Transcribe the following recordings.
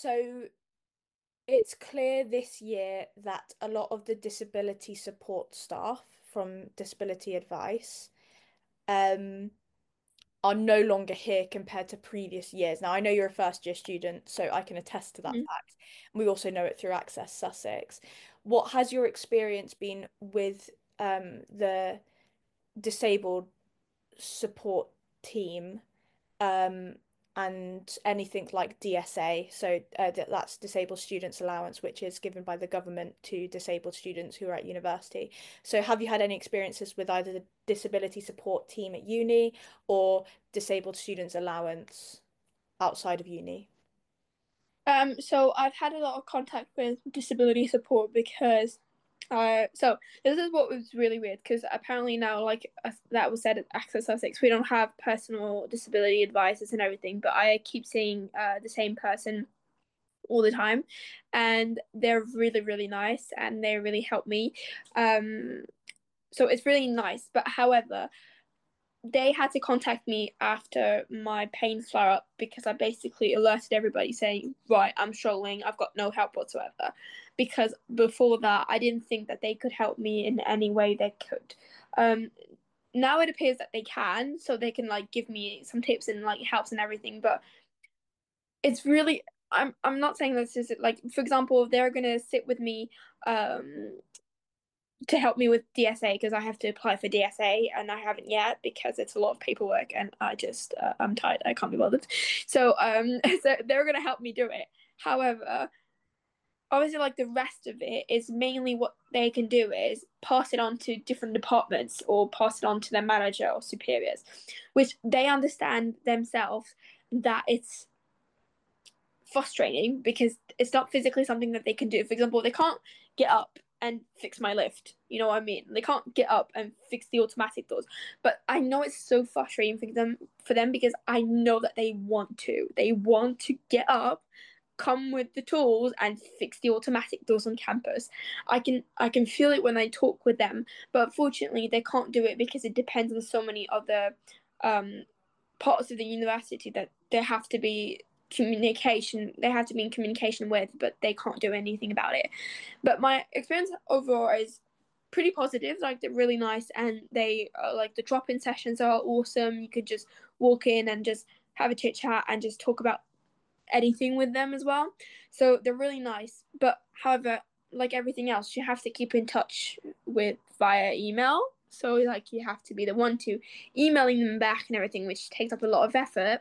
So it's clear this year that a lot of the disability support staff from Disability Advice um, are no longer here compared to previous years. Now, I know you're a first year student, so I can attest to that Mhm. fact. We also know it through Access Sussex. What has your experience been with the disabled support team? um, and anything like DSA. So that's Disabled Students Allowance, which is given by the government to disabled students who are at university. So have you had any experiences with either the disability support team at uni or Disabled Students Allowance outside of uni? So I've had a lot of contact with disability support because, so this is what was really weird because apparently now, like that was said at Access Sussex, we don't have personal disability advisors and everything, but I keep seeing the same person all the time, and they're really, really nice and they really help me. Um, so it's really nice, but however, they had to contact me after my pain flare up because I basically alerted everybody saying, right, I'm struggling, I've got no help whatsoever. Because before that, I didn't think that they could help me in any way they could. Um, Now it appears that they can, so they can like give me some tips and like helps and everything. But it's really, I'm not saying this is like, for example, if they're gonna sit with me, um, to help me with DSA because I have to apply for DSA and I haven't yet because it's a lot of paperwork and I'm tired. I can't be bothered. So so they're gonna help me do it. However, obviously like the rest of it is mainly what they can do is pass it on to different departments or pass it on to their manager or superiors, which they understand themselves that it's frustrating because it's not physically something that they can do. For example, they can't get up and fix my lift. You know what I mean? They can't get up and fix the automatic doors. But I know it's so frustrating for them because I know that they want to. They want to get up, come with the tools and fix the automatic doors on campus. I can feel it when I talk with them, but unfortunately they can't do it because it depends on so many other um parts of the university that they have to be in communication with, but they can't do anything about it. But my experience overall is pretty positive. Like they're really nice, and they like the drop-in sessions are awesome. You could just walk in and just have a chit chat and just talk about anything with them as well. So they're really nice. But however, like everything else, you have to keep in touch with via email. So like you have to be the one to emailing them back and everything, which takes up a lot of effort.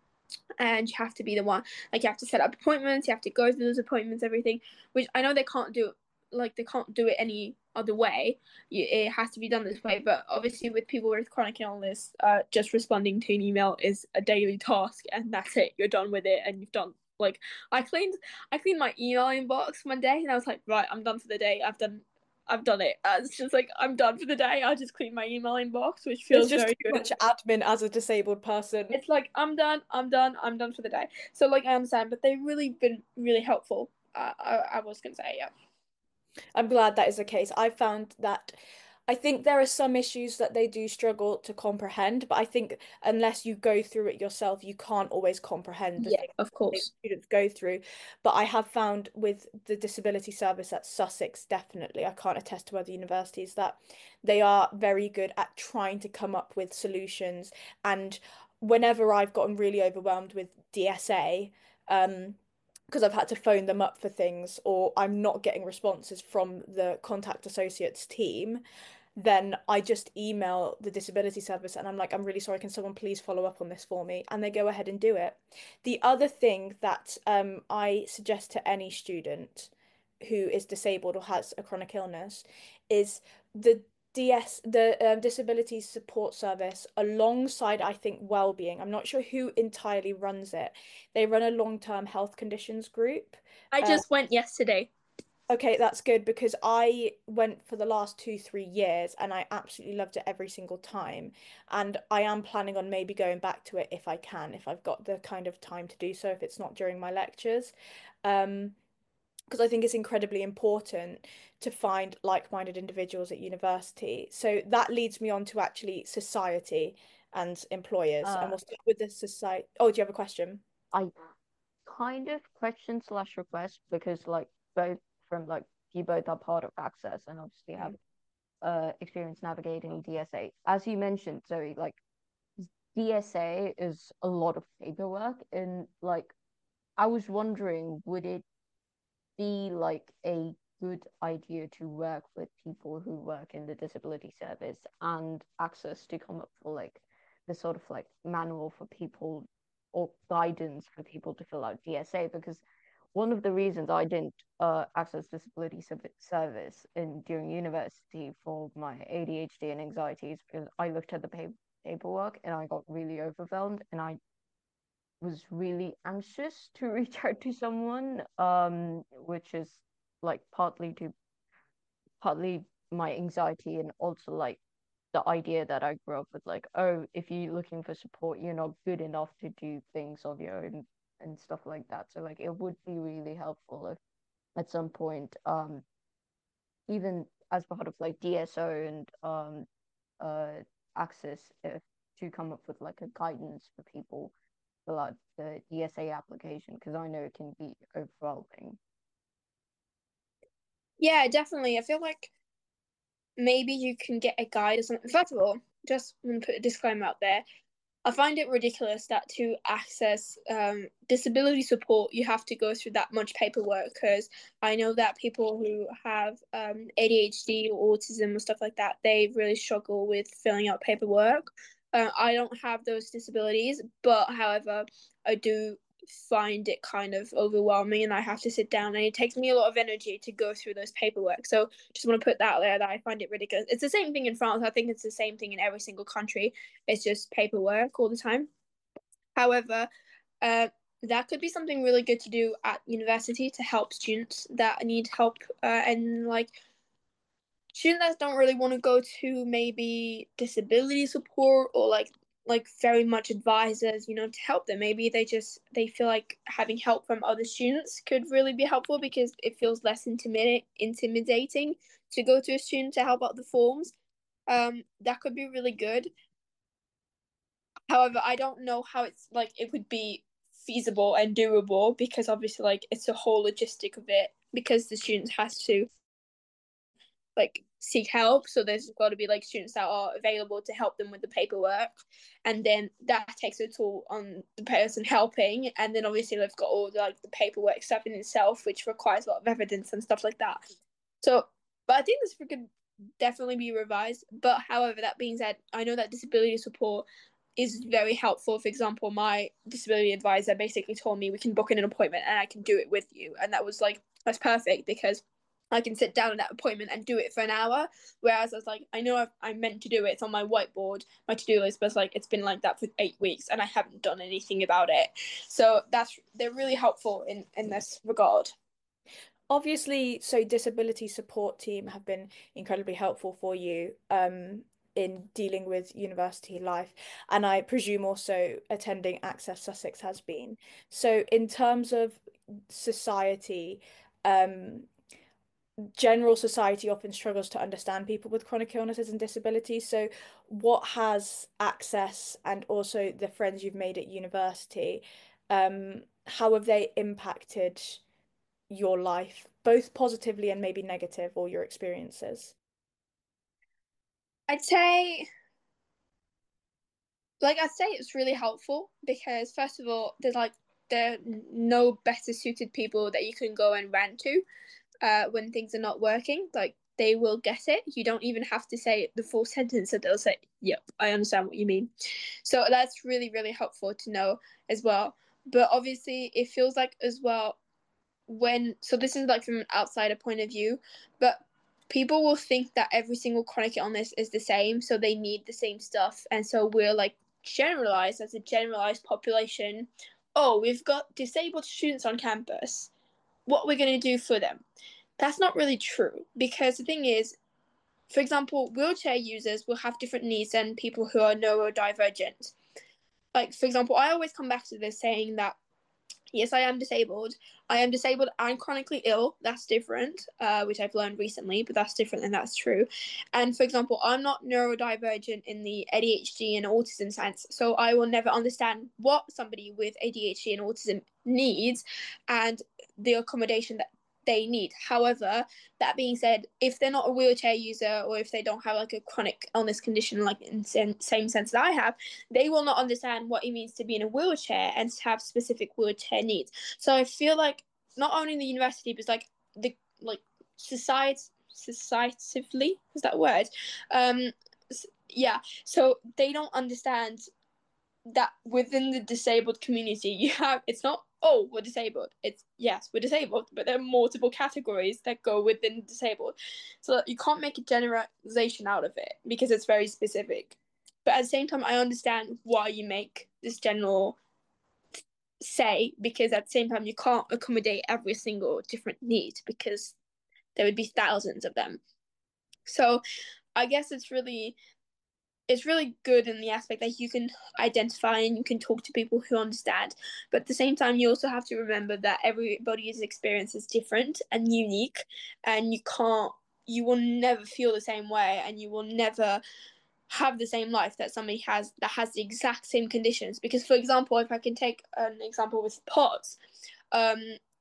And you have to be the one, like you have to set up appointments, you have to go through those appointments, everything, which I know they can't do, like they can't do it any other way. It has to be done this way, but obviously with people with chronic illness, just responding to an email is a daily task, and that's it. You're done with it, and you've done like I cleaned my email inbox one day, and I was like, right, I'm done for the day. I've done it. It's just like I'm done for the day. I just cleaned my email inbox, which It's feels just very too good. much admin as a disabled person. It's like I'm done for the day. So like I understand, but they've really been really helpful. I was gonna say, yeah. I'm glad that is the case. I found that I think there are some issues that they do struggle to comprehend, but I think unless you go through it yourself, you can't always comprehend the Yeah, things of that course. students go through. But I have found with the disability service at Sussex, definitely, I can't attest to other universities, that they are very good at trying to come up with solutions. And whenever I've gotten really overwhelmed with DSA, because I've had to phone them up for things or I'm not getting responses from the contact associates team, then I just email the disability service and I'm like, I'm really sorry, can someone please follow up on this for me? And they go ahead and do it. The other thing that I suggest to any student who is disabled or has a chronic illness is the the disability support service alongside, I think, well-being. I'm not sure who entirely runs it. They run a long-term health conditions group. I Uh, just went yesterday. okay, that's good because I went for the last 2, 3 years and I absolutely loved it every single time. And I am planning on maybe going back to it if I can, if I've got the kind of time to do so, if it's not during my lectures. Um, because I think it's incredibly important to find like-minded individuals at university. So that leads me on to actually society and employers. And Uh, we'll start with the society. Oh, do you have a question? I kind of question slash request because like both from like you both are part of Access and obviously have Mm. experience navigating DSA. As you mentioned, Zoe, like DSA is a lot of paperwork and like I was wondering, would it be like a good idea to work with people who work in the disability service and Access to come up for like the sort of like manual for people or guidance for people to fill out DSA? Because one of the reasons I didn't access disability service in during university for my ADHD and anxiety is because I looked at the paperwork and I got really overwhelmed and I was really anxious to reach out to someone, which is like partly my anxiety and also like the idea that I grew up with, like, oh, if you're looking for support, you're not good enough to do things of your own and stuff like that. So like it would be really helpful if at some point, even as part of like DSO and access if to come up with like a guidance for people fill out the DSA application because I know it can be overwhelming. Yeah, definitely. I feel like maybe you can get a guide or something. First of all, just want to put a disclaimer out there. I find it ridiculous that to access disability support, you have to go through that much paperwork because I know that people who have ADHD or autism or stuff like that, they really struggle with filling out paperwork. I don't have those disabilities, but however, I do find it kind of overwhelming and I have to sit down and it takes me a lot of energy to go through those paperwork. So just want to put that there that I find it ridiculous. It's the same thing in France. I think it's the same thing in every single country. It's just paperwork all the time. However, uh, that could be something really good to do at university to help students that need help and like students that don't really want to go to maybe disability support or like very much advisors, to help them. Maybe they feel like having help from other students could really be helpful because it feels less intimidating to go to a student to help out the forms. That could be really good. However, I don't know how it's like it would be feasible and doable because obviously like it's a whole logistic of it because the students has to like seek help. So there's got to be like students that are available to help them with the paperwork, and then that takes a toll on the person helping. And then obviously they've got all the, like the paperwork stuff in itself, which requires a lot of evidence and stuff like that. So, but I think this could definitely be revised. But however, that being said, I know that disability support is very helpful. For example, my disability advisor basically told me we can book in an appointment and I can do it with you, and that was like that's perfect because I can sit down at that appointment and do it for an hour. Whereas I was like, I know I'm meant to do it. It's on my whiteboard, my to-do list, but it's like it's been like that for 8 weeks and I haven't done anything about it. So they're really helpful in this regard. Obviously, so disability support team have been incredibly helpful for you in dealing with university life, and I presume also attending Access Sussex has been. So, in terms of society, um, general society often struggles to understand people with chronic illnesses and disabilities. So, what has Access and also the friends you've made at university, how have they impacted your life, both positively and maybe negative, or your experiences? I'd say I'd say it's really helpful because first of all, there are no better suited people that you can go and rant to when things are not working. Like they will get it. You don't even have to say the full sentence, and they'll say, "Yep, I understand what you mean." So that's really, really helpful to know as well. But obviously, it feels like as well so this is like from an outsider point of view, but people will think that every single chronic illness is the same, so they need the same stuff, and so we're like generalized as a generalized population. Oh, we've got disabled students on campus. What we're going to do for them? That's not really true because the thing is, for example, wheelchair users will have different needs than people who are neurodivergent. Like, for example, I always come back to this saying that yes, I am disabled. I am disabled and chronically ill. That's different, which I've learned recently, but that's different and that's true. And for example, I'm not neurodivergent in the ADHD and autism sense, so I will never understand what somebody with ADHD and autism needs and the accommodation that they need. However, that being said, if they're not a wheelchair user or if they don't have like a chronic illness condition, like in the same sense that I have, they will not understand what it means to be in a wheelchair and to have specific wheelchair needs. So I feel like not only in the university, but like the like societively, is that a word? Yeah. So they don't understand that within the disabled community you have, it's not, oh, we're disabled, it's yes, we're disabled, but there are multiple categories that go within disabled, so you can't make a generalization out of it because it's very specific. But at the same time, I understand why you make this general say, because at the same time you can't accommodate every single different need because there would be thousands of them. So I guess it's really good in the aspect that you can identify and you can talk to people who understand. But at the same time, you also have to remember that everybody's experience is different and unique, and you will never feel the same way, and you will never have the same life that somebody has that has the exact same conditions. Because, for example, if I can take an example with POTS, um,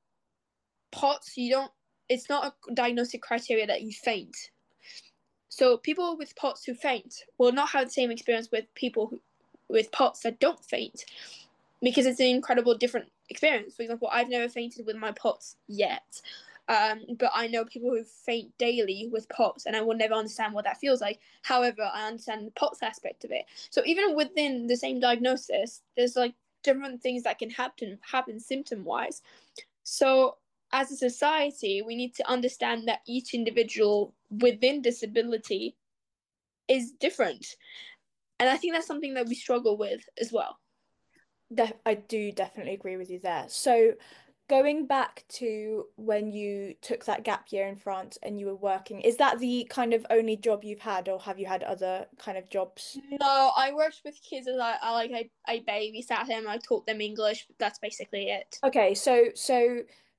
POTS, you don't. It's not a diagnostic criteria that you faint. So people with POTS who faint will not have the same experience with people with POTS that don't faint, because it's an incredible different experience. For example, I've never fainted with my POTS yet, but I know people who faint daily with POTS, and I will never understand what that feels like. However, I understand the POTS aspect of it. So even within the same diagnosis, there's like different things that can happen symptom wise. So as a society, we need to understand that each individual within disability is different. And I think that's something that we struggle with as well. I do definitely agree with you there. So going back to when you took that gap year in France and you were working, is that the kind of only job you've had, or have you had other kind of jobs? No, I worked with kids as I babysat them, I taught them English, but that's basically it. Okay, so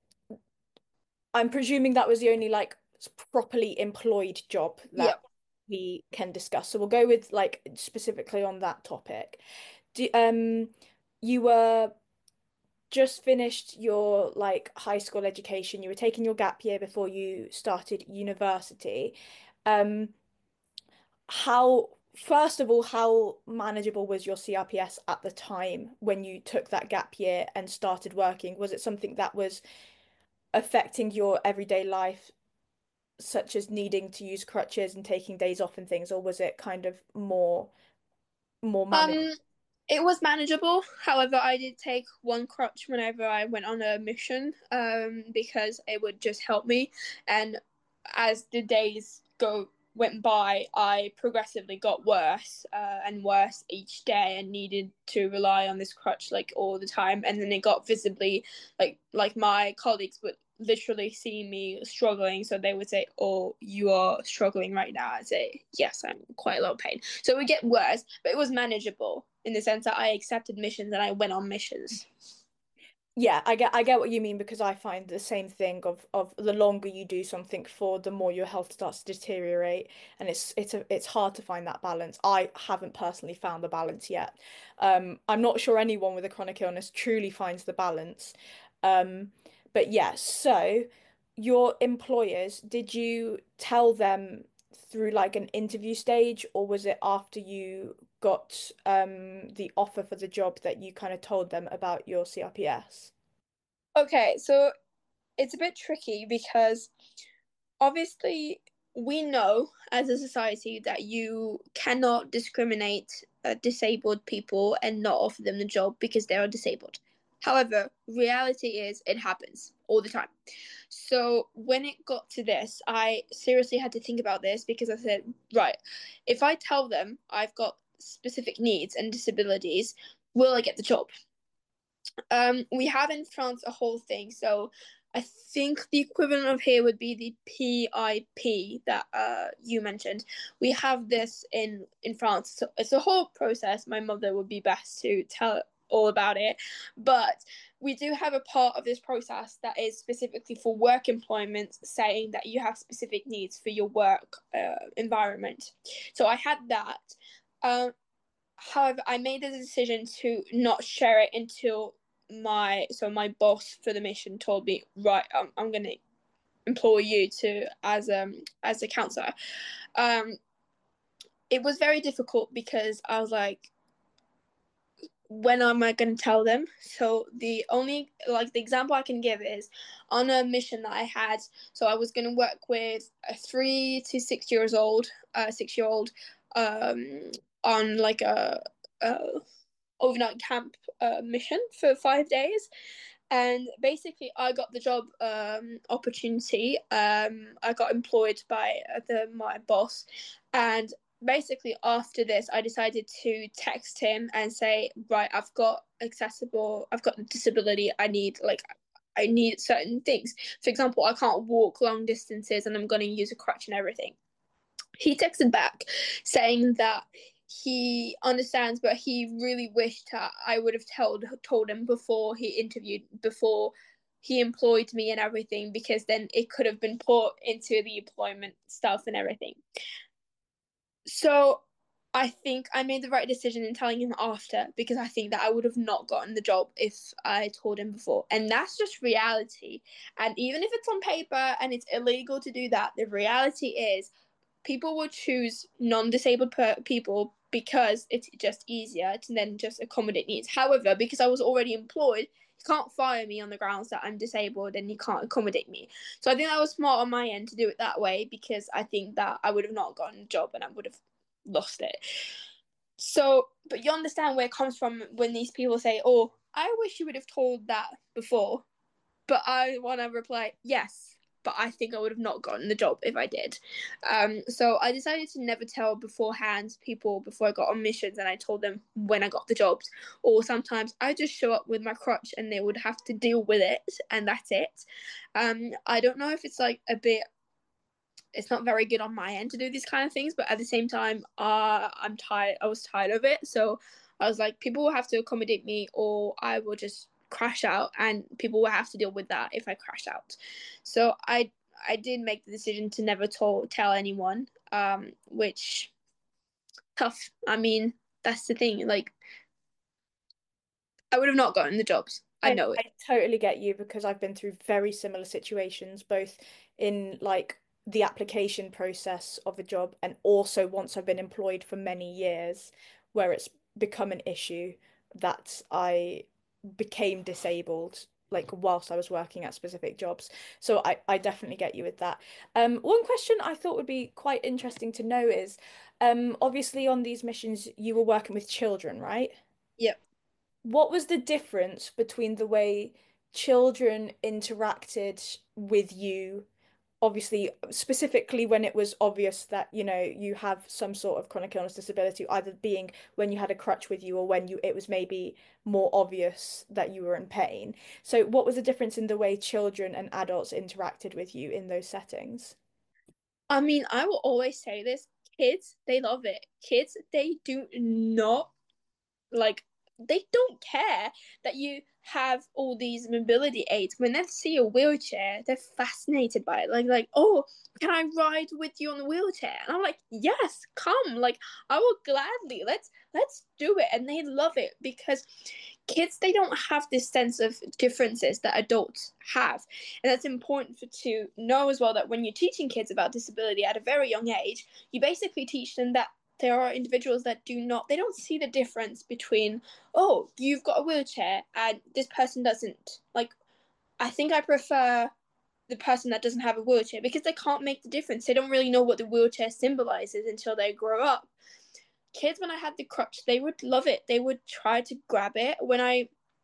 I'm presuming that was the only like properly employed job that Yep. we can discuss. So we'll go with like specifically on that topic. You were just finished your like high school education. You were taking your gap year before you started university. Um, how, first of all, how manageable was your CRPS at the time when you took that gap year and started working? Was it something that was affecting your everyday life, such as needing to use crutches and taking days off and things, or was it kind of more manageable? Um, it was manageable. However, I did take one crutch whenever I went on a mission, because it would just help me. And as the days went by, I progressively got worse, and worse each day, and needed to rely on this crutch like all the time. And then it got visibly like my colleagues would literally see me struggling, so they would say, "Oh, you are struggling right now." I'd say, "Yes, I'm quite a lot of pain." So it would get worse, but it was manageable in the sense that I accepted missions and I went on missions. Yeah, I get what you mean, because I find the same thing of the longer you do something for, the more your health starts to deteriorate, and it's hard to find that balance. I haven't personally found the balance yet. I'm not sure anyone with a chronic illness truly finds the balance. Um, but yes, so your employers, did you tell them through like an interview stage, or was it after you got the offer for the job that you kind of told them about your CRPS? Okay, so it's a bit tricky because obviously we know as a society that you cannot discriminate disabled people and not offer them the job because they are disabled. However, reality is it happens all the time. So when it got to this, I seriously had to think about this, because I said, right, if I tell them I've got specific needs and disabilities, will I get the job? We have in France a whole thing. So I think the equivalent of here would be the PIP that you mentioned. We have this in France. So it's a whole process. My mother would be best to all about it. But we do have a part of this process that is specifically for work employment, saying that you have specific needs for your work environment. So I had that. However, I made the decision to not share it until my boss for the mission told me, right, I'm going to employ you to as a counselor. It was very difficult because I was like, when am I going to tell them? So the only the example I can give is on a mission that I had. So I was going to work with a 3 to 6 years old, 6 year old, on like a overnight camp mission for 5 days. And basically, I got the job opportunity. I got employed by my boss, and basically after this, I decided to text him and say, right, I've got disability. I need certain things. For example, I can't walk long distances, and I'm going to use a crutch and everything. He texted back saying that he understands, but he really wished I would have told him before he employed me and everything, because then it could have been put into the employment stuff and everything. So I think I made the right decision in telling him after, because I think that I would have not gotten the job if I told him before. And that's just reality. And even if it's on paper and it's illegal to do that, the reality is people will choose non-disabled people because it's just easier to then just accommodate needs. However, because I was already employed, you can't fire me on the grounds that I'm disabled and you can't accommodate me. So I think that was smart on my end to do it that way, because I think that I would have not gotten a job and I would have lost it. So, but you understand where it comes from when these people say, oh, I wish you would have told that before. But I want to reply, yes, but I think I would have not gotten the job if I did. So I decided to never tell beforehand people before I got on missions, and I told them when I got the jobs. Or sometimes I just show up with my crutch and they would have to deal with it, and that's it. I don't know if it's like it's not very good on my end to do these kind of things, but at the same time, I'm tired. I was tired of it. So I was like, people will have to accommodate me, or I will just crash out, and people will have to deal with that if I crash out. So I did make the decision to never tell anyone, which tough. I mean, that's the thing. Like, I would have not gotten the jobs. I know it. I totally get you, because I've been through very similar situations, both in like the application process of a job and also once I've been employed for many years, where it's become an issue that I became disabled like whilst I was working at specific jobs. So I definitely get you with that. One question I thought would be quite interesting to know is, obviously on these missions you were working with children, right? Yep. What was the difference between the way children interacted with you, obviously, specifically when it was obvious that, you have some sort of chronic illness disability, either being when you had a crutch with you or when it was maybe more obvious that you were in pain. So what was the difference in the way children and adults interacted with you in those settings? I mean, I will always say this. Kids, they love it. Kids, they do not like they don't care that you have all these mobility aids. When they see a wheelchair, they're fascinated by it. Like, oh, can I ride with you on the wheelchair? And I'm like, yes, come. Like, I will gladly. Let's do it. And they love it, because kids, they don't have this sense of differences that adults have. And that's important to know as well, that when you're teaching kids about disability at a very young age, you basically teach them that there are individuals that they don't see the difference between, oh, you've got a wheelchair and this person doesn't. Like, I think I prefer the person that doesn't have a wheelchair, because they can't make the difference. They don't really know what the wheelchair symbolizes until they grow up. Kids, when I had the crutch, they would love it. They would try to grab it. When I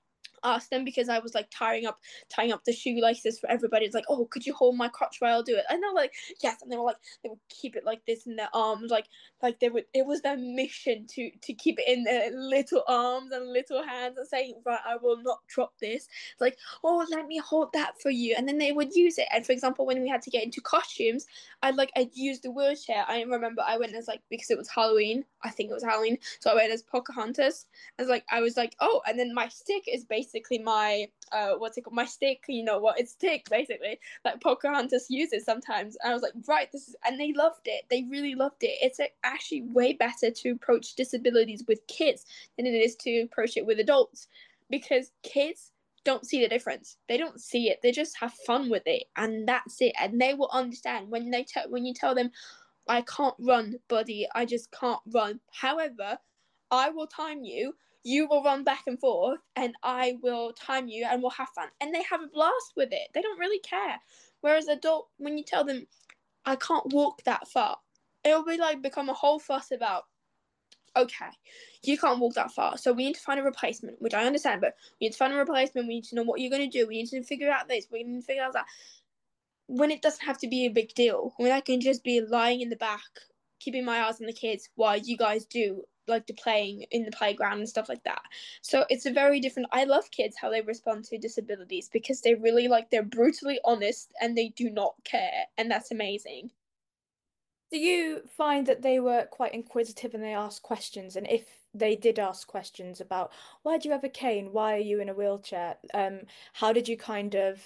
ask them because I was like tying up the shoelaces for everybody. It's like, oh, could you hold my crotch while I'll do it? And they're like, yes, and they were like, they would keep it like this in their arms, like they would. It was their mission to keep it in their little arms and little hands and saying, right, I will not drop this. It's like, oh, let me hold that for you, and then they would use it. And for example, when we had to get into costumes, I'd use the wheelchair. I remember I went as like, because it was Halloween. I think it was Halloween, so I went as Pocahontas. I was like, oh, and then my stick is basically my what's it called? My stick, you know what? It's stick basically, like Pocahontas uses sometimes. And I was like, right, this is, and they loved it. They really loved it. It's actually way better to approach disabilities with kids than it is to approach it with adults, because kids don't see the difference. They don't see it. They just have fun with it, and that's it. And they will understand when when you tell them, I can't run, buddy. I just can't run. However, I will time you. You will run back and forth, and I will time you, and we'll have fun. And they have a blast with it. They don't really care. Whereas adult, when you tell them, I can't walk that far, it'll be like become a whole fuss about, okay, you can't walk that far, so we need to find a replacement, which I understand, but we need to find a replacement. We need to know what you're going to do. We need to figure out this. We need to figure out that. When it doesn't have to be a big deal, when I can just be lying in the back, keeping my eyes on the kids while you guys do like the playing in the playground and stuff like that. So it's a very different. I love kids how they respond to disabilities, because they really like, they're brutally honest and they do not care, and that's amazing. Do you find that they were quite inquisitive and they asked questions? And if they did ask questions about why do you have a cane? Why are you in a wheelchair? How did you kind of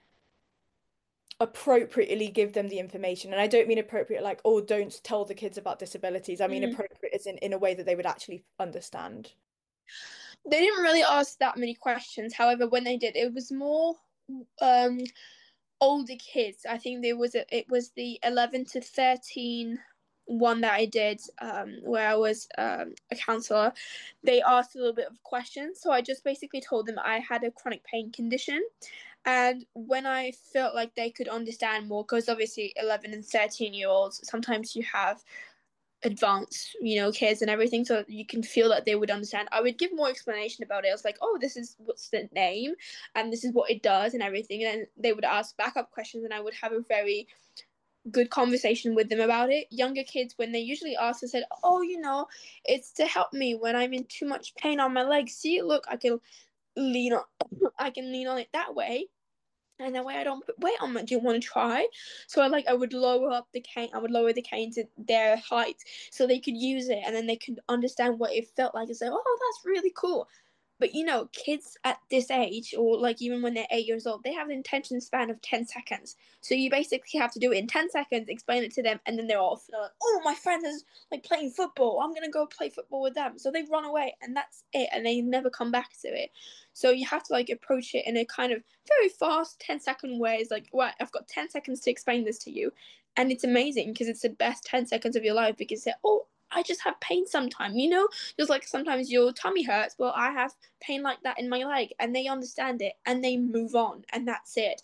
appropriately give them the information? And I don't mean appropriate like, oh, don't tell the kids about disabilities. I mean Mm. appropriate as in a way that they would actually understand. They didn't really ask that many questions. However, when they did, it was more um older kids. I think it was the 11 to 13 one that I did, where I was a counselor. They asked a little bit of questions, so I just basically told them I had a chronic pain condition. And when I felt like they could understand more, because obviously 11 and 13-year olds, sometimes you have advanced, kids and everything, so you can feel that they would understand. I would give more explanation about it. I was like, oh, this is what's the name, and this is what it does, and everything. And then they would ask backup questions, and I would have a very good conversation with them about it. Younger kids, when they usually ask, I said, oh, it's to help me when I'm in too much pain on my legs. See, look, lean on, I can lean on it that way, and that way I don't put weight on it. Do you want to try? So I would lower up the cane. I would lower the cane to their height so they could use it, and then they could understand what it felt like and say, "Oh, that's really cool." But kids at this age, or like even when they're 8 years old, they have an attention span of 10 seconds. So you basically have to do it in 10 seconds, explain it to them, and then they're off. They're like, "Oh, my friend is like playing football. I'm gonna go play football with them." So they run away, and that's it, and they never come back to it. So you have to like approach it in a kind of very fast 10-second way. It's like, right, I've got 10 seconds to explain this to you. And it's amazing because it's the best 10 seconds of your life, because they're, oh, I just have pain sometimes, just like sometimes your tummy hurts. Well, I have pain like that in my leg, and they understand it and they move on, and that's it.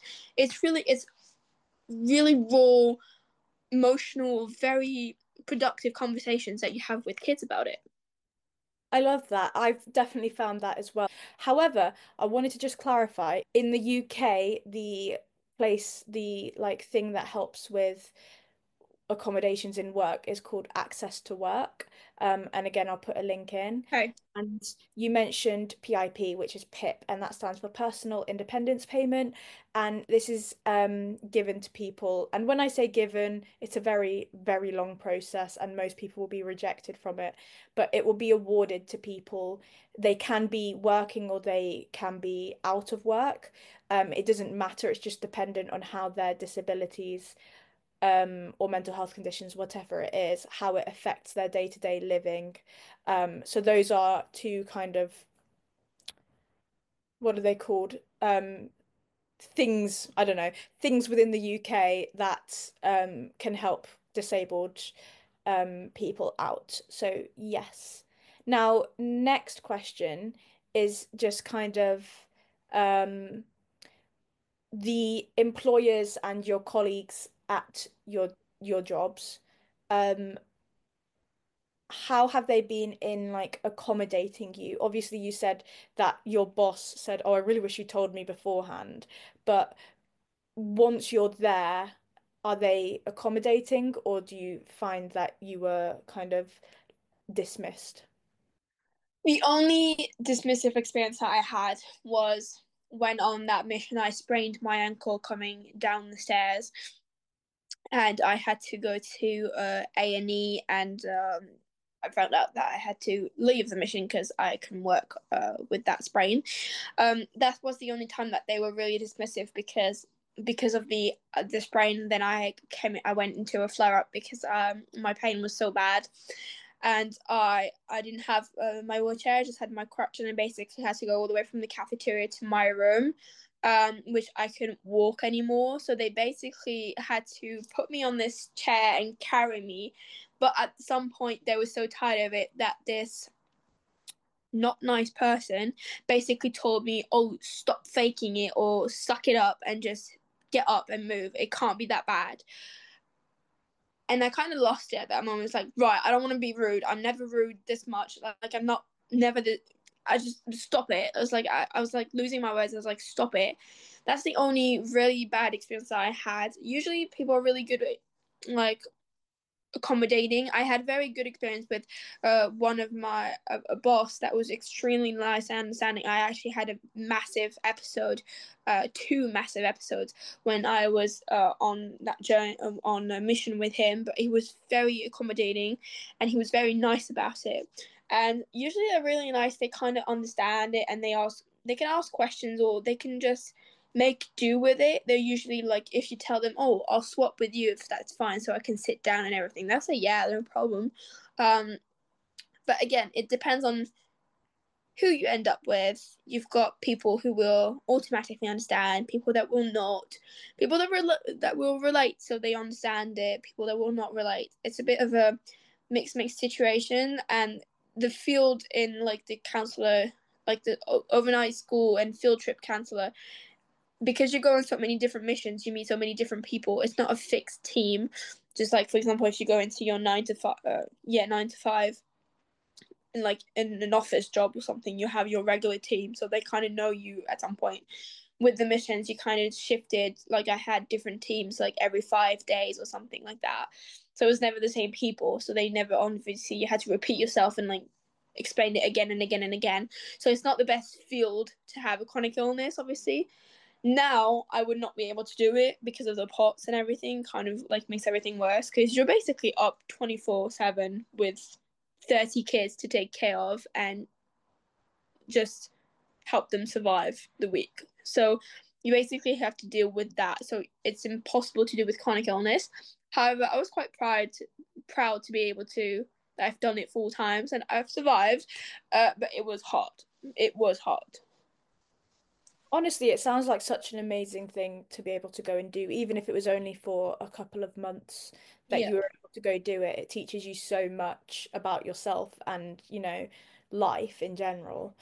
It's really raw, emotional, very productive conversations that you have with kids about it. I love that. I've definitely found that as well. However, I wanted to just clarify, in the UK, the like thing that helps with accommodations in work is called Access to Work. And again, I'll put a link in. Okay. And you mentioned PIP, which is PIP, and that stands for Personal Independence Payment. And this is given to people. And when I say given, it's a very, very long process, and most people will be rejected from it. But it will be awarded to people. They can be working or they can be out of work. It doesn't matter. It's just dependent on how their disabilities or mental health conditions, whatever it is, how it affects their day-to-day living. So those are two kind of, what are they called? Things, I don't know, things within the UK that can help disabled people out. So yes. Now, next question is just kind of um, the employers and your colleagues at your jobs. Um, how have they been in like accommodating you? Obviously, you said that your boss said, "Oh, I really wish you told me beforehand." But once you're there, are they accommodating, or do you find that you were kind of dismissed? The only dismissive experience that I had was when on that mission I sprained my ankle coming down the stairs, and I had to go to A&E, and I found out that I had to leave the mission because I couldn't work with that sprain. That was the only time that they were really dismissive because of the sprain. Then I went into a flare up because my pain was so bad, and I didn't have my wheelchair. I just had my crutch, and I basically had to go all the way from the cafeteria to my room, which I couldn't walk anymore. So they basically had to put me on this chair and carry me. But at some point, they were so tired of it that this not nice person basically told me, "Oh, stop faking it or suck it up and just get up and move. It can't be that bad." And I kind of lost it at that moment. It's like, right, I don't want to be rude. I'm never rude this much. Like I'm not never. I just stop it. I was like, I was like losing my words. I was like, stop it. That's the only really bad experience that I had. Usually, people are really good at like accommodating. I had very good experience with one of my a boss that was extremely nice and understanding. I actually had a massive episode, two massive episodes when I was on that journey on a mission with him. But he was very accommodating, and he was very nice about it. And usually they're really nice. They kind of understand it, and they can ask questions, or they can just make do with it. They're usually like, if you tell them, "Oh, I'll swap with you if that's fine, so I can sit down and everything," they'll say, "Yeah, no problem." Um, but again, it depends on who you end up with. You've got people who will automatically understand, people that will not, people that will relate, so they understand it. People that will not relate. It's a bit of a mixed situation, and the field in like the counselor, like the overnight school and field trip counselor, because you go on so many different missions, you meet so many different people. It's not a fixed team. Just like, for example, if you go into your 9 to 5, 9 to 5, in like in an office job or something, you have your regular team, so they kind of know you at some point. With the missions, you kind of shifted. Like I had different teams, like every 5 days or something like that. So it was never the same people. So they never obviously you had to repeat yourself and like explain it again and again and again. So it's not the best field to have a chronic illness, obviously. Now I would not be able to do it because of the pots and everything. Kind of like makes everything worse because you're basically up 24/7 with 30 kids to take care of and just help them survive the week. So you basically have to deal with that. So it's impossible to do with chronic illness. However, I was quite proud to be able to. I've done it 4 times and I've survived, but it was hard. It was hard. Honestly, it sounds like such an amazing thing to be able to go and do, even if it was only for a couple of months that Yeah. you were able to go do it. It teaches you so much about yourself and, life in general.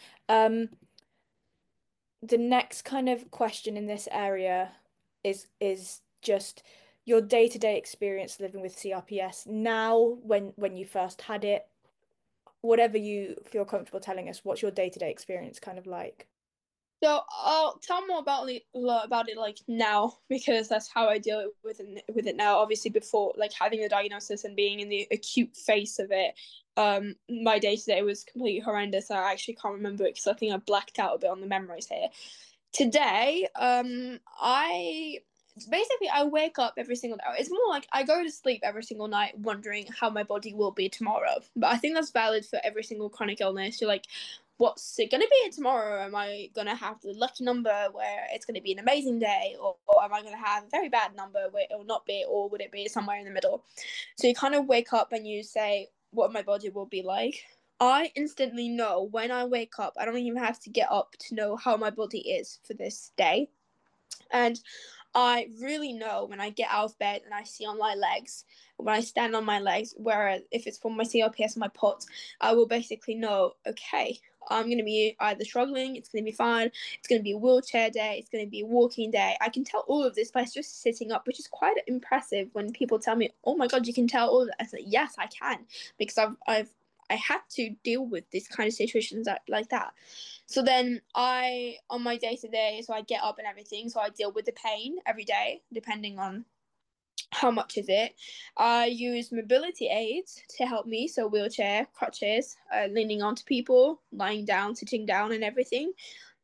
The next kind of question in this area is just your day-to-day experience living with CRPS now when you first had it, whatever you feel comfortable telling us, what's your day-to-day experience kind of like? So I'll tell more about it like now because that's how I deal with it now. Obviously, before like having the diagnosis and being in the acute phase of it, my day to day was completely horrendous. I actually can't remember it because I think I blacked out a bit on the memories here. Today, I basically I wake up every single day. It's more like I go to sleep every single night wondering how my body will be tomorrow. But I think that's valid for every single chronic illness. You're like, what's it going to be tomorrow? Am I going to have the lucky number where it's going to be an amazing day, or am I going to have a very bad number where it will not be, or would it be somewhere in the middle? So you kind of wake up and you say, what my body will be like. I instantly know when I wake up. I don't even have to get up to know how my body is for this day. And I really know when I get out of bed and I see on my legs, when I stand on my legs, whereas if it's for my CRPS and my POTS, I will basically know, okay, I'm going to be either struggling, it's going to be fine, it's going to be a wheelchair day, it's going to be a walking day. I can tell all of this by just sitting up, which is quite impressive when people tell me, oh my God, you can tell all of that. I say, yes, I can, because I had to deal with this kind of situations like that. So then on my day to day, so I get up and everything, so I deal with the pain every day, depending on how much is it. I use mobility aids to help me, so wheelchair, crutches, leaning onto people, lying down, sitting down, and everything.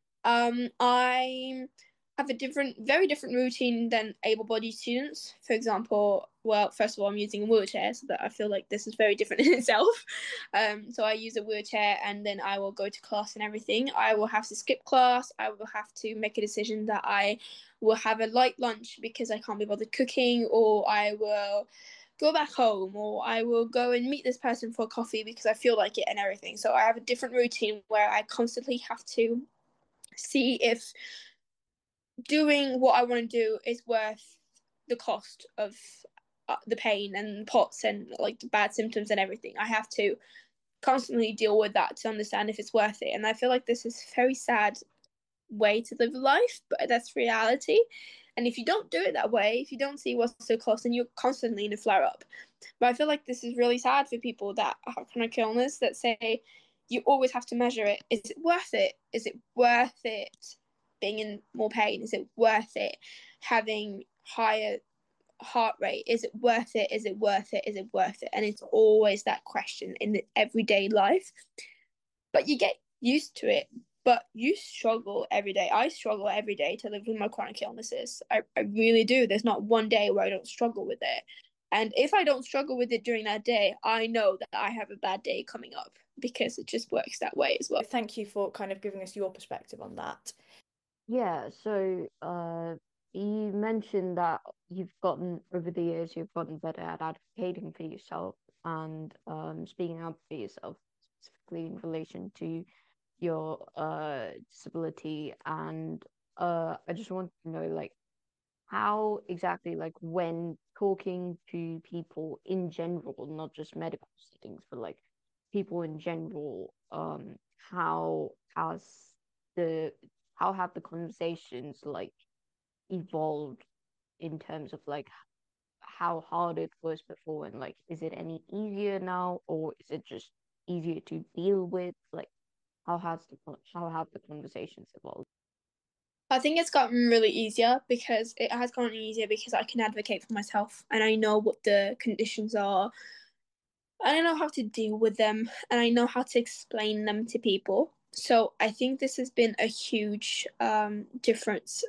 I have a very different routine than able-bodied students. For example, well, first of all, I'm using a wheelchair, so that I feel like this is very different in itself. So I use a wheelchair, and then I will go to class and everything. I will have to skip class. I will have to make a decision that I will have a light lunch because I can't be bothered cooking, or I will go back home, or I will go and meet this person for coffee because I feel like it and everything. So I have a different routine where I constantly have to see if doing what I want to do is worth the cost of the pain and POTS and like the bad symptoms and everything. I have to constantly deal with that to understand if it's worth it. And I feel like this is a very sad way to live life, but that's reality. And if you don't do it that way, if you don't see what's so close, then you're constantly in a flare up. But I feel like this is really sad for people that have chronic illness that say you always have to measure it. Is it worth it? Is it worth it being in more pain? Is it worth it having higher heart rate? Is it worth it? Is it worth it? Is it worth it? And it's always that question in the everyday life. But you get used to it. But you struggle every day. I struggle every day to live with my chronic illnesses. I really do. There's not one day where I don't struggle with it. And if I don't struggle with it during that day, I know that I have a bad day coming up because it just works that way as well. Thank you for kind of giving us your perspective on that. Yeah, so you mentioned that over the years you've gotten better at advocating for yourself and speaking up for yourself, specifically in relation to your disability. And I just want to know, like, how exactly, like, when talking to people in general, not just medical settings, but like people in general, how has the how have the conversations like evolved in terms of like how hard it was before, and like is it any easier now, or is it just easier to deal with? Like how have the conversations evolved? I think it's gotten really easier because it has gotten easier because I can advocate for myself and I know what the conditions are. I know how to deal with them and I know how to explain them to people. So I think this has been a huge difference.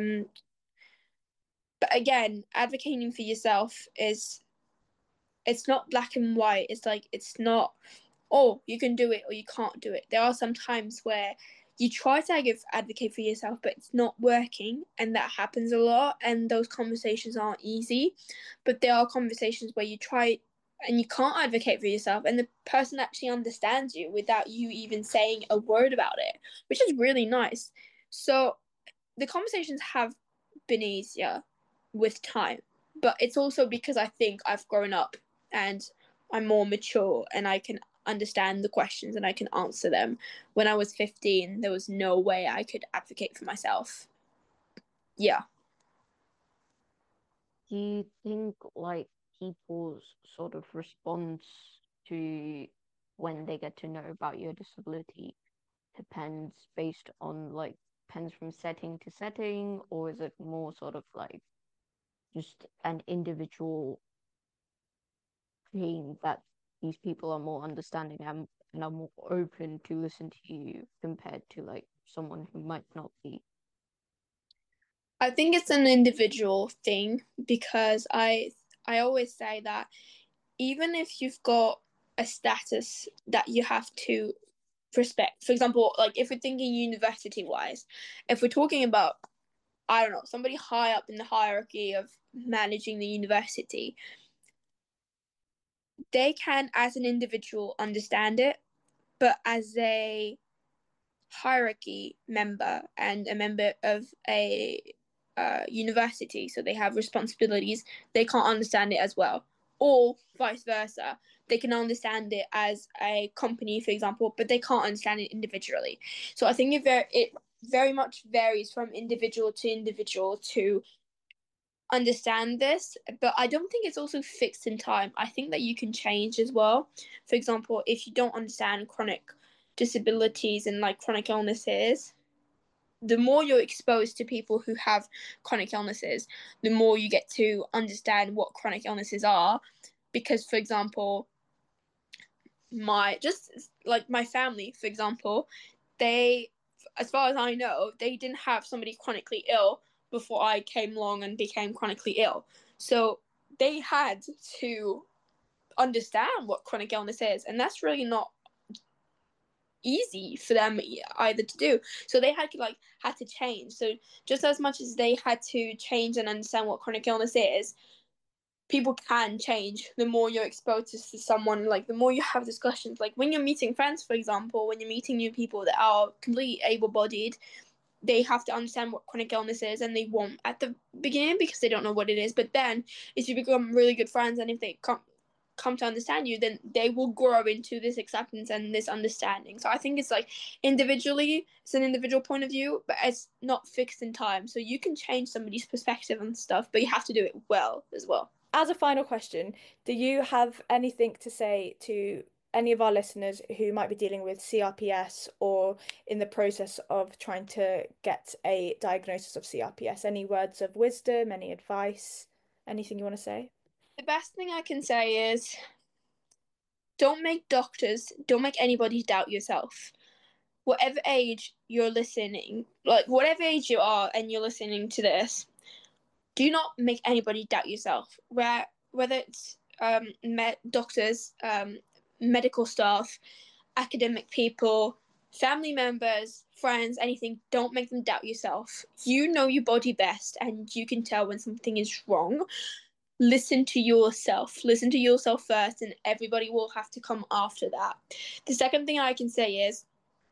But again, advocating for yourself is it's not black and white. It's like it's not, oh, you can do it or you can't do it. There are some times where you try to advocate for yourself, but it's not working, and that happens a lot. And those conversations aren't easy, but there are conversations where you try and you can't advocate for yourself, and the person actually understands you without you even saying a word about it, which is really nice. So the conversations have been easier with time, but it's also because I think I've grown up and I'm more mature and I can understand the questions and I can answer them. When I was 15, there was no way I could advocate for myself. Yeah. Do you think like people's sort of response to when they get to know about your disability depends based on like depends from setting to setting, or is it more sort of like just an individual thing that these people are more understanding and are more open to listen to you compared to like someone who might not be? I think it's an individual thing because I always say that even if you've got a status that you have to respect. For example, like if we're thinking university wise, if we're talking about, I don't know, somebody high up in the hierarchy of managing the university, they can, as an individual, understand it, but as a hierarchy member and a member of a university, so they have responsibilities, they can't understand it as well. or vice versa. They can understand it as a company, for example, but they can't understand it individually. So I think it very much varies from individual to individual to understand this, but I don't think it's also fixed in time. I think that you can change as well. For example, if you don't understand chronic disabilities and like chronic illnesses, the more you're exposed to people who have chronic illnesses, the more you get to understand what chronic illnesses are. Because, for example, my family, for example, they, as far as I know, they didn't have somebody chronically ill before I came along and became chronically ill. So they had to understand what chronic illness is, and that's really not easy for them either to do. So they had to change. So just as much as they had to change and understand what chronic illness is, people can change the more you're exposed to someone. Like, the more you have discussions, like when you're meeting friends, for example, when you're meeting new people that are completely able-bodied, they have to understand what chronic illness is, and they won't at the beginning because they don't know what it is. But then if you become really good friends, and if they come to understand you, then they will grow into this acceptance and this understanding. So I think it's like individually, it's an individual point of view, but it's not fixed in time. So you can change somebody's perspective and stuff, but you have to do it well as well. As a final question, do you have anything to say to any of our listeners who might be dealing with CRPS or in the process of trying to get a diagnosis of CRPS? Any words of wisdom, any advice, anything you want to say? The best thing I can say is don't make anybody doubt yourself. Whatever age you're listening, like whatever age you are and you're listening to this, do not make anybody doubt yourself. Whether it's doctors, medical staff, academic people, family members, friends, anything, don't make them doubt yourself. You know your body best, and you can tell when something is wrong. Listen to yourself first, and everybody will have to come after that. The second thing I can say is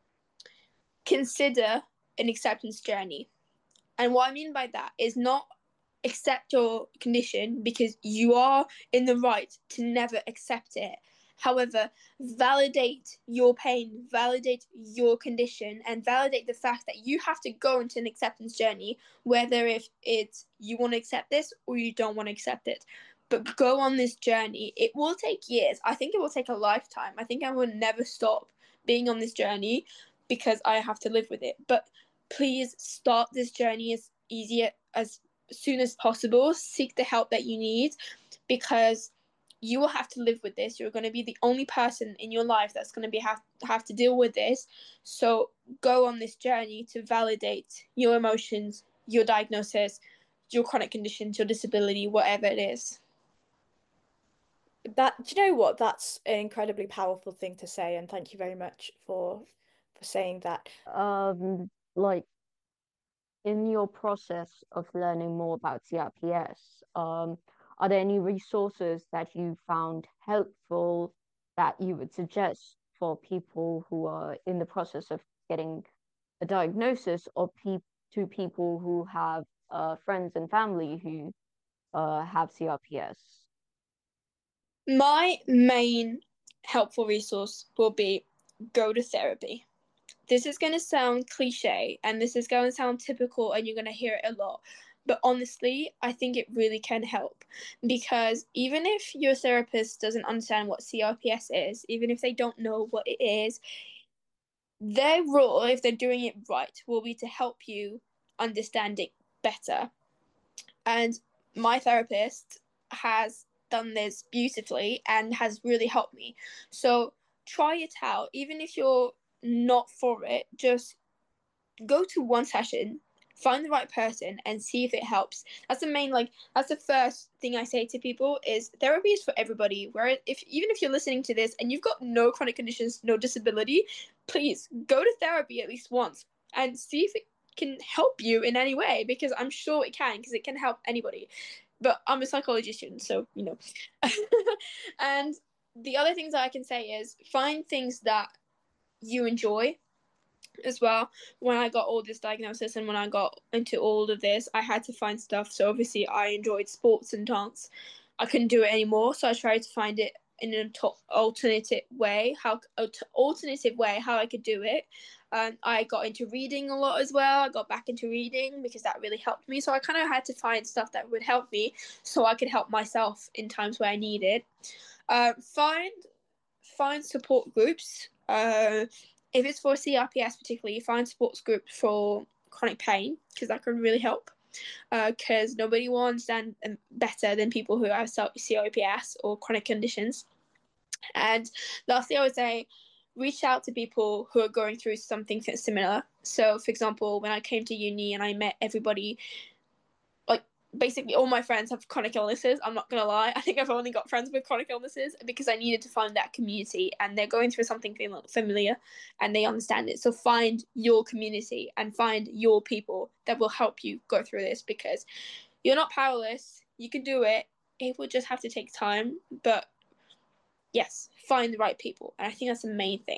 consider an acceptance journey. And what I mean by that is not accept your condition, because you are in the right to never accept it. However, validate your pain, validate your condition, and validate the fact that you have to go into an acceptance journey, whether if it's you want to accept this or you don't want to accept it. But go on this journey. It will take years. I think it will take a lifetime. I think I will never stop being on this journey because I have to live with it. But please start this journey as soon as possible. Seek the help that you need, because you will have to live with this. You're going to be the only person in your life that's going to have to deal with this. So go on this journey to validate your emotions, your diagnosis, your chronic conditions, your disability, whatever it is. Do you know what? That's an incredibly powerful thing to say, and thank you very much for saying that. Like in your process of learning more about CRPS, are there any resources that you found helpful that you would suggest for people who are in the process of getting a diagnosis, or to people who have friends and family who have CRPS? My main helpful resource will be go to therapy. This is going to sound cliche and this is going to sound typical and you're going to hear it a lot. But honestly, I think it really can help, because even if your therapist doesn't understand what CRPS is, even if they don't know what it is, their role, if they're doing it right, will be to help you understand it better. And my therapist has done this beautifully and has really helped me. So try it out. Even if you're not for it, just go to one session, find the right person, and see if it helps. That's the first thing I say to people is therapy is for everybody. Where even if you're listening to this and you've got no chronic conditions, no disability, please go to therapy at least once and see if it can help you in any way, because I'm sure it can, because it can help anybody. But I'm a psychology student, so you know. And the other things that I can say is find things that you enjoy as well. When I got all this diagnosis and when I got into all of this, I had to find stuff. So obviously I enjoyed sports and dance. I couldn't do it anymore. So I tried to find it in an alternative way, how I could do it. I got into reading a lot as well. I got back into reading because that really helped me. So I kind of had to find stuff that would help me, so I could help myself in times where I needed. Find support groups. If it's for CRPS particularly, find support groups for chronic pain because that can really help. Because nobody will understand better than people who have COPS or chronic conditions. And lastly, I would say reach out to people who are going through something similar. So, for example, when I came to uni and I met everybody, like basically all my friends have chronic illnesses. I'm not gonna lie. I think I've only got friends with chronic illnesses because I needed to find that community, and they're going through something familiar and they understand it. So find your community and find your people that will help you go through this, because you're not powerless. You can do it. It will just have to take time. But yes, find the right people. And I think that's the main thing.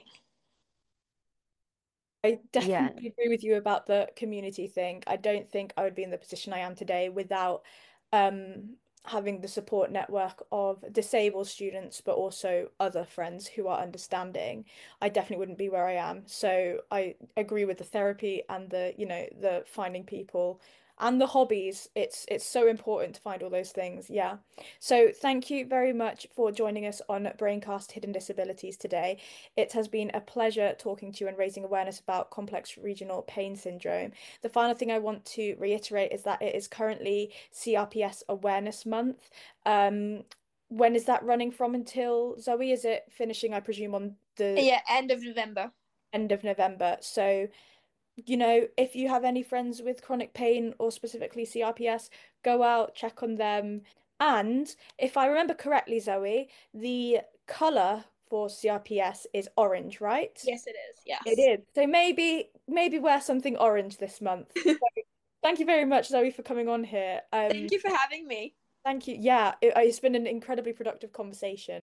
I Yeah, definitely agree with you about the community thing. I don't think I would be in the position I am today without having the support network of disabled students, but also other friends who are understanding. I definitely wouldn't be where I am. So I agree with the therapy and the, the finding people and the hobbies. It's so important to find all those things. Yeah. So thank you very much for joining us on Braincast Hidden Disabilities today. It has been a pleasure talking to you and raising awareness about complex regional pain syndrome. The final thing I want to reiterate is that it is currently CRPS Awareness Month. When is that running from until, Zoe? Is it finishing, I presume, on the Yeah, end of November. end of November? So, if you have any friends with chronic pain or specifically CRPS, go out, check on them. And if I remember correctly, Zoe, the colour for CRPS is orange, right? Yes, it is. It Yes. is. So maybe wear something orange this month. So thank you very much, Zoe, for coming on here. Thank you for having me. Thank you. Yeah, it's been an incredibly productive conversation.